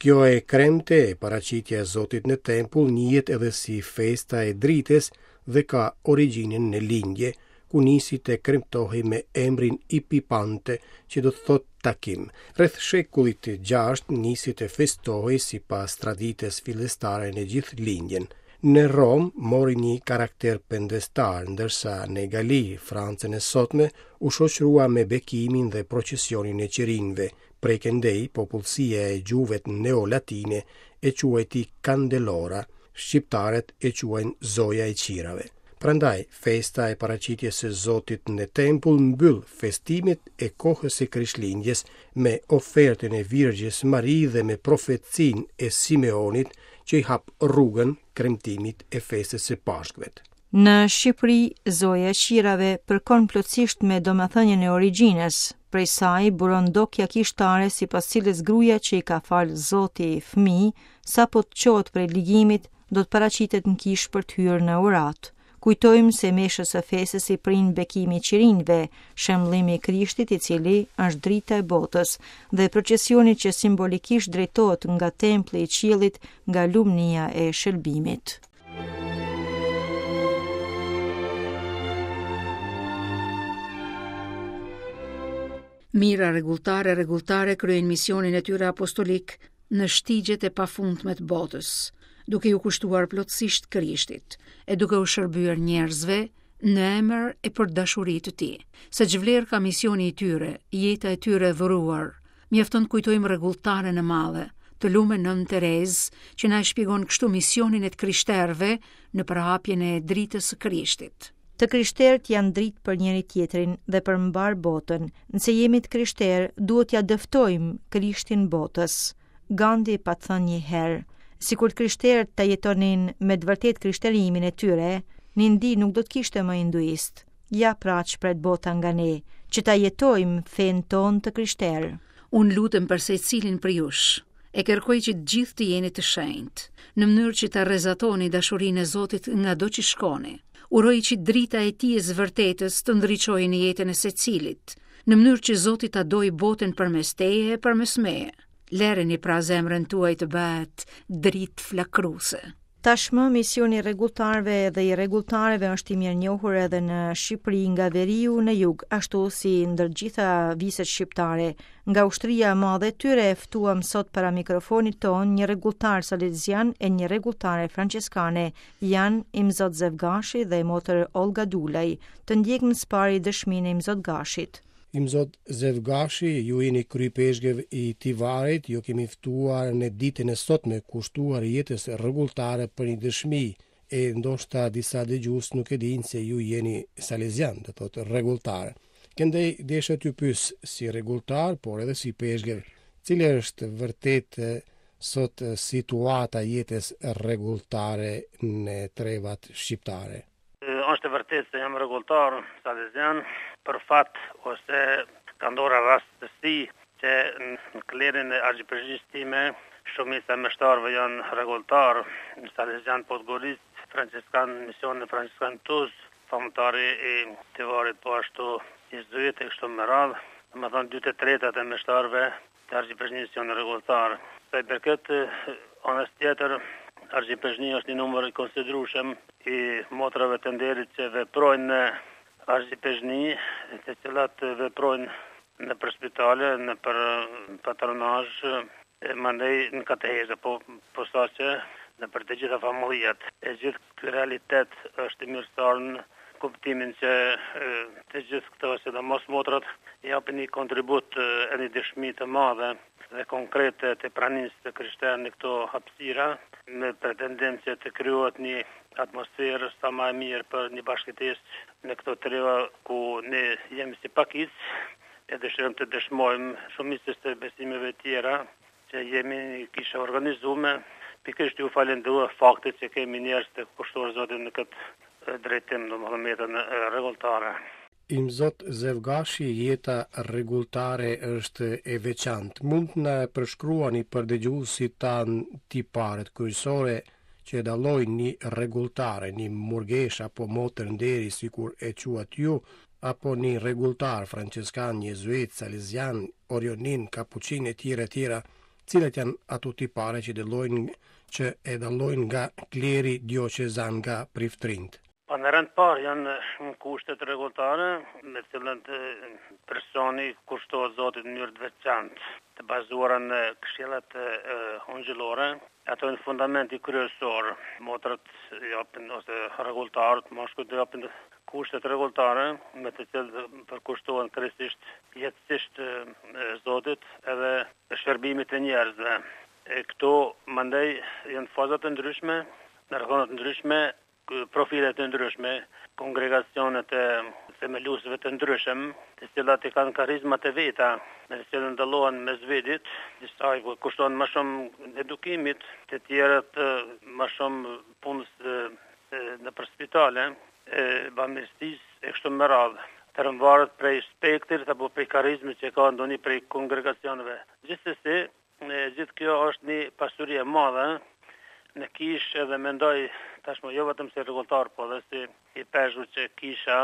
Kjo e kremte e paraqitja e Zotit në tempull njihet edhe si festa e drites dhe ka origjinën në lindje, ku nisi të kremtohej me emrin Epipante, që do të thot takim. Rreth shekullit të 6 nisi të festohej sipas traditës fillestare në gjithë lindjen. Në Rom mori një karakter pendestar, ndërsa në Gali, Francën e sotme, u shoqërua me bekimin dhe procesionin e qirinjve. Prekendej, popullsia e gjuhëve neolatine e quajti Candelora, shqiptarët e quajnë Zoja e qirave. Prandaj, festa e paraqitjes së Zotit në tempull mbyll festimet e kohës së Krishtlindjes me ofertën e Virgjës Mari dhe me profecinë e Simeonit që i hap rrugën kremtimit e festës së Pashkëve. Në Shqipëri, Zoja e qirave përkon plotësisht me domethënien e origjinës. Prej saj buron dokja kishtare sipas cilës gruaja që i ka falë Zoti fëmijë, sapo të qohet prej ligjimit, do të paraqitet në kishë për të hyrë në urat. Kujtojmë se meshës së festës i prin bekimi i qirinjve, shembullimi i Krishtit i cili është drita e botës, dhe procesioni që simbolikisht drejtohet nga templi i qiellit nga lumnia e shëlbimit. Mira rregulltare kryejnë misionin e tyre apostolik në shtigjet e pafundme të botës, duke ju kushtuar plotësisht Krishtit, e duke u shërbyer njerëzve në emër e për dashuri të tij. Se ç'vlerë ka misioni i tyre, jeta e tyre e dhuruar, mjafton të kujtojmë rregulltaren e madhe, të lume Nën Terezë, që na e shpjegon kështu misionin e të krishterëve në përhapjen e dritës së Krishtit. Të krishterët janë dritë për njëri tjetrin dhe për mbar botën. Nëse jemi të krishterë, duhet ja dëftojmë Krishtin botës. Gandhi pa thënë një herë, sikur të krishterët ta jetonin me të vërtet krishterimin e tyre, Nindi nuk do të kishte më hinduist. Ja pra ç'pret bota nga ne, që ta jetojmë fen ton të krishterë. Unë lutem për secilin për jush. E kërkoj që të gjithë të jeni të shenjtë, në mënyrë që ta rrezatoni dashurinë e Zotit ngado që shkoni. Uroj që drita e tij e së vërtetës të ndriçojë në jetën e secilit, në mënyrë që Zoti ta dojë botën përmes teje e përmes meje. Lëreni pra zemrën tuaj të bëhet dritë flakruese. Tashmë misioni i rregulltarëve dhe i rregulltarëve është i mirënjohur edhe në Shqipëri nga veriu në jug, ashtu si ndër gjitha viset shqiptare. Nga ushtria e madhe e tyre e ftuam sot para mikrofonit ton një rregulltar salezian e një rregulltare franciskane, janë Imzot Zevgashi dhe motër Olga Dulaj, të ndjekën së pari dëshminë e Imzot Gashit. Imzot Zevgashi, ju jeni krypeshqev i Tivarit, ju kemi ftuar në ditën e sotme kushtuar jetës rregulltare për një dëshmi, e ndoshta disa dëgjues nuk e dinë se ju jeni salezian, do thotë rregulltar. Këndej desha t'ju pyes si rregulltar, por edhe si peshqev, cila është vërtet sot situata jetës rregulltare në trevat shqiptare? Është vërtet se jam rregulltar salezian, për fat ose ka ndodhur rastësi që në klerin e argjipërzisë time shumica e meshtarëve janë rregulltar, salezian Podgoricë, franciskan, misionin franciskan Tuz, famultari i Tivarit, po ashtu jezuit e kështu me radhë, domethënë 2/3 e meshtarëve të argjipërzisë janë rregulltar. Sa i përket anës tjetër, Argjipërzhnia është një numër i konsiderueshëm i motrave të nderit që veprojnë në Argjipërzhni, të cilat veprojnë në për spitale, në për patronazh, mandej në katehezë, po saqë në për të gjitha familjet. E gjithë ky realitet është i mirësar në kuptimin që të gjithë këto, sidomos motrat, japin një kontribut e një dëshmi të madhe dhe konkrete të pranisë të krishterë në këto hapësira, me pretendim që të krijohet një atmosferë sa më e mirë për një bashkëtesë në këto treva ku ne jemi si pakicë, e dëshirojmë të dëshmojmë shumicës të besimeve tjera që jemi kisha organizuar. Pikërisht ju falenderoj faktit që kemi njerëz të kushtuar Zotin në këtë drejtim, domethënë jetën rregulltare. Imzot Zevgashi, jeta rregulltare është e veçantë. Mund të na përshkruani për dëgjuesit tan tiparet kryesore që dallojnë një rregulltare, një murgesh apo motër nderi sikur e quat ju, apo një rregulltar franciskan, jezuit, salezian, orionin, kapuçin e tjera, Cilat janë ato tipare që dallojnë nga kleri diocezan nga priftrinjt? Pa në rënd parë janë kushtet rregulltare me cilën personi kushtohet Zotit në mënyrë të veçantë, të bazuara në këshillat ungjillore. Ato në fundamenti kryesor, motrat japin ose rregulltarët, mashkujt japin kushtet rregulltare me të cilat përkushtohen krejtësisht jetësisht Zotit edhe shërbimit të njerëzve. Këto mandej janë faza të ndryshme, në rrugë të ndryshme, profile të ndryshme, kongregacionet e themeluesve të ndryshëm, të cilat i kanë karizma të veta, me të cilën dallohen mes vetit, disa kushtojnë më shumë edukimit, të tjerët më shumë punës në spitale, bamirësisë e kështu me radhë. Të rëmbarët prej spektrit apo prej karizmit që ka ndonjë prej kongregacioneve. Gjithsesi, gjithë kjo është një pasuri e madhe në kishë edhe mendoj tashmë jo vetëm si rregulltar, po edhe si i peshur që kisha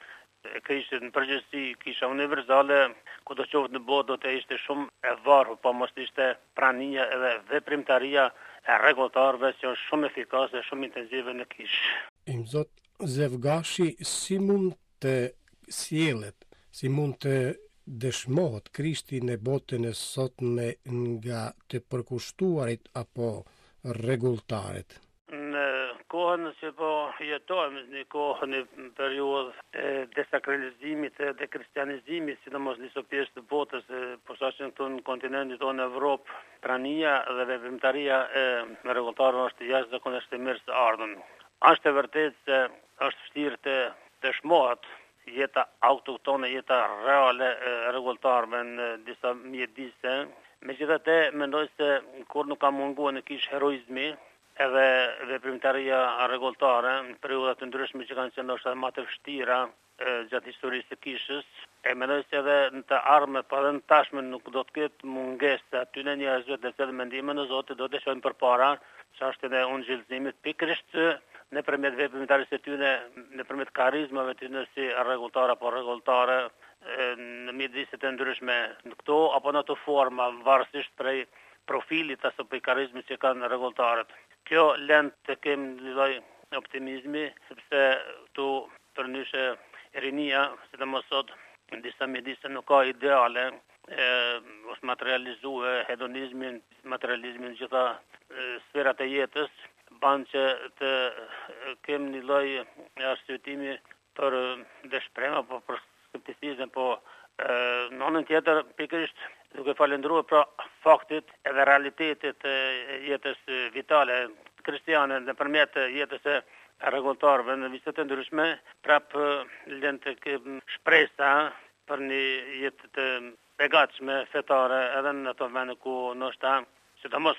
në përgjithësi, kisha universale, ku do qoftë në botë do të ishte shumë e varur, po mos ishte prania edhe veprimtaria e rregulltarëve që është shumë efikase, shumë intensive në kishë. Zot Zevgashi, si mund të sjellet, si mund të dëshmohet Krishti në botën e sotme nga të përkushtuarit apo rregulltarët? Në kohën që po jetojmë, në kohën e periudhë e desakralizimit e dekristianizimit, sidomos në pjesë të botës, posaçëm këtu në kontinentin tonë Evropë, prania dhe veprimtaria e rregulltarëve është jashtëzakonisht e mirë së ardhmë. Është e vërtetë se është vështirë të dëshmohet jeta autoktone, jeta reale e rregulltarëve në disa mjedise. Megjithatë, mendoj se kur nuk ka munguar në kishë heroizmi edhe veprimtaria rregulltare në periudha të ndryshme që kanë qenë ndoshta më të vështira gjatë historisë së kishës, e mendoj se edhe në të ardhmen, po edhe në tashme nuk do të ketë mungesë aty në njerëzve të cilët mendimin e Zotit do të shojnë përpara çështjen e ungjillëzimit pikërisht nëpërmjet veprimtarisë së tyre, nëpërmjet karizmave të tyre si rregulltar apo rregulltare në mjedise të ndryshme në këto apo në ato forma, varësisht prej profilit apo prej karizmit që kanë rregulltarët. Kjo lën të kemi një lloj optimizmi, sepse tu përndryshe rinia, sidomos sot në disa mjedise nuk ka ideale, ose materializue hedonizmin, materializmin në gjitha sferat e jetës, ban që të kemi një lloj arsyetimi për dëshpërim apo për skepticizëm, po në anën tjetër pikërisht duke falendruar për faktit edhe realitetit e jetës vitale kristiane nëpërmjet jetës e rregulltarëve në vizite të ndryshme, prap lën të kem shpresa për një jetë të begatshme fetare edhe në ato vende ku ndoshta sidomos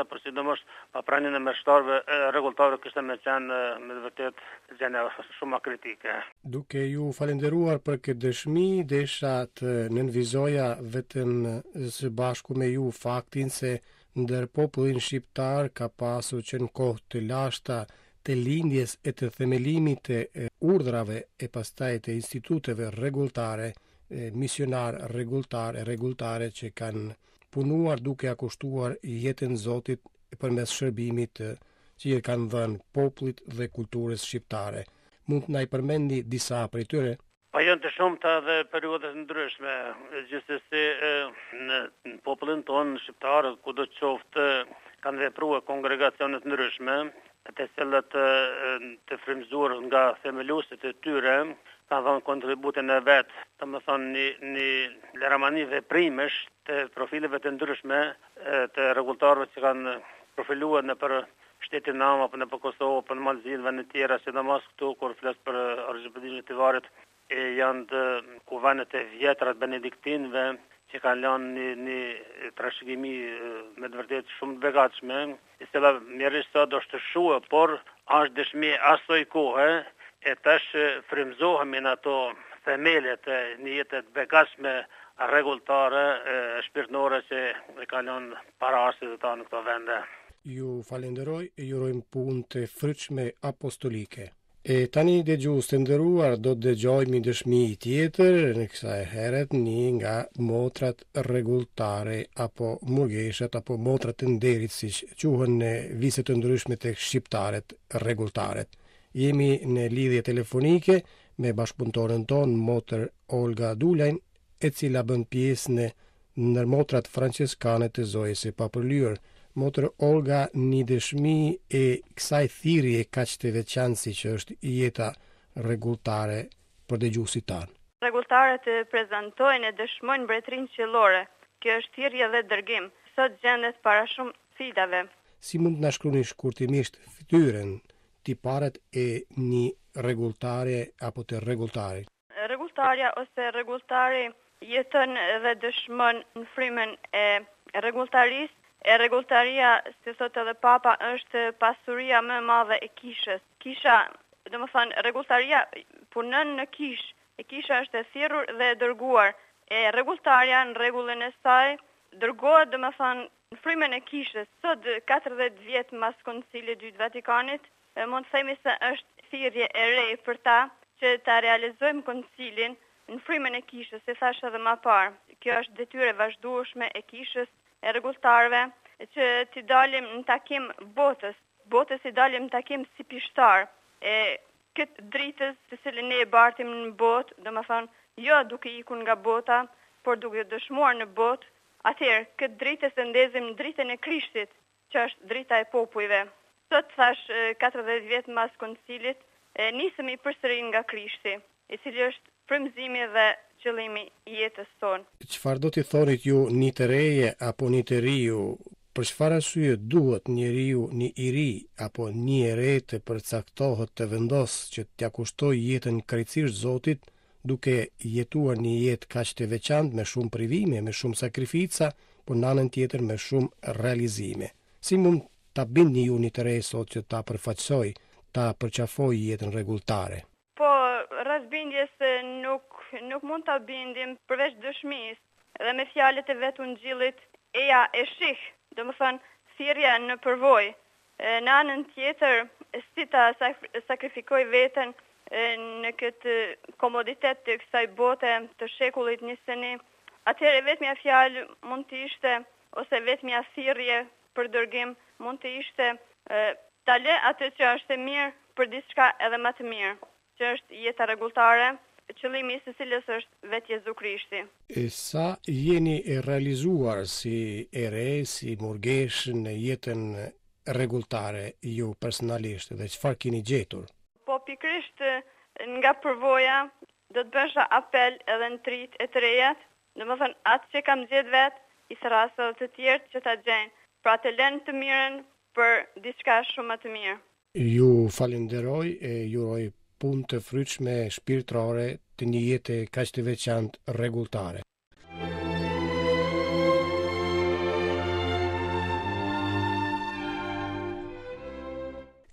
pa praninë e mështarëve rregulltarëve kishte më qenë me vërtet gjëna shumë kritike. Duke ju falenderuar për këtë dëshmi, desha të nënvizoja vetëm së bashku me ju faktin se ndër popullin shqiptar ka pasur që në kohë të lashta të lindjes e të themelimit të urdhrave e pastaj të instituteve rregulltare, misionar rregulltare që kanë punuar duke akushtuar jetën Zotit përmes shërbimit që i kanë dhënë popullit dhe kulturës shqiptare. Mund na i përmendi disa prej tyre? Pa janë të shumta dhe periudhat ndryshme, gjithsesi në popullin tonë shqiptar, kudo qoftë kanë vepruar kongregacione të ndryshme, të cilat të frymzuar nga themeluesit e tyre, kanë dhënë kontributin e vet, domethënë një lëramani veprimesh të profileve të ndryshme të rregulltarëve që kanë profiluar në për shtetin nam apo në për Kosovë apo në Malzinë në tjera, sidomos këtu kur flas për arxibidinë të Varit, janë të kuvanet e vjetra të benediktinëve që kanë lënë një trashëgimi me të vërtetë shumë të begatshme, e cila mjerisht sot është shua, por është dëshmi asoj kohe e tash frymzohemi në ato themelet e një jete të begatshme rregulltare, shpirtënore që e kanë lënë paraardhësit e ta në këto vende. Ju falenderoj e ju urojmë punë të frytshme apostolike. E tani dëgjues të nderuar, do të dëgjojmë një dëshmi tjetër, në kësaj herët një nga motrat rregulltare apo murgeshat apo motrat të nderit, siç quhen në vise të ndryshme tek shqiptarët rregulltaret. Jemi në lidhje telefonike me bashkëpunëtoren ton, motër Olga Dulajn, e cila bën pjesë në ndërmotrat franceskane të Zojës së Papërlyer. Motër Olga, një dëshmi e kësaj thirrje kaq të veçantë siç është jeta rregulltare për dëgjuesit tanë. Rregulltarët prezantojnë e dëshmojnë mbretërinë qiellore. Kjo është thirrje dhe dërgim. Sot gjendet para shumë sfidave. Si mund të na shkruni shkurtimisht fytyrën, tiparet e një rregulltare apo të rregulltarit? Rregulltarja ose rregulltari jeton dhe dëshmon në frymën e rregulltarisë. E rregulltaria, si thotë edhe Papa, është pasuria më e madhe e kishës. Kisha, domethënë rregulltaria punon në kishë. E kisha është e thirrur dhe e dërguar. E rregulltaria në rregullin e saj dërgohet, domethënë, në frymën e kishës. Sot 40 vjet mbas Koncilit të Vatikanit, mund të themi se është thirrje e re për ta që ta realizojmë koncilin në frymën e kishës, si thash edhe më parë. Kjo është detyrë e vazhdueshme e kishës, e rregulltarëve, që t'i dalim në takim botës i dalim në takim si pishtar, e këtë dritës të cilën ne e bartim në botë, domethënë, jo duke ikur nga bota, por duke dëshmuar në botë, atëherë këtë dritës e ndezim në dritën e Krishtit, që është drita e popujve. Sot thash 40 vjet mbas koncilit, nisemi përsëri nga Krishti, i cili është frymëzimi dhe qëllimi i jetës tonë. Çfarë do t'i thonit ju një të reje apo një të riu? Për çfarë arsye duhet njeriu një i ri apo një e re të përcaktohet të vendosë që t'ia kushtoj jetën krejtësisht Zotit, duke jetuar një jetë kaq të veçantë me shumë privime, me shumë sakrifica, por në anën tjetër me shumë realizime? Si mund ta bindni ju një të re sot që ta përfaqësoj, ta përqafoj jetën rregulltare? Po, rasbindjes nuk mund ta bindim përveç dëshmisë dhe me fjalët e vet Ungjillit, eja e shih, domethënë thirrja në përvojë. Në anën tjetër, si ta sakrifikoj veten në këtë komoditet të kësaj bote të shekullit 21, atëherë vetmja fjalë mund të ishte, ose vetmja thirrje për dërgim mund të ishte ta lë atë që është e mirë për diçka edhe më të mirë, që është jeta rregulltare, qëllimi i së cilës është vetë Jezu Krishti. Sa jeni e realizuar si e re, si murgesh në jetën rregulltare ju personalisht dhe çfarë keni gjetur? Po pikërisht nga përvoja do të bësha apel edhe në trit e të rejat, domethënë atë që kam gjetë vetë, i thrasë edhe të tjerë që ta gjejnë, pra të lënë të mirën për diçka shumë më të mirë. Ju falenderoj e ju uroj punë të frytshme shpirtërore të një jete kaq të veçantë rregulltare.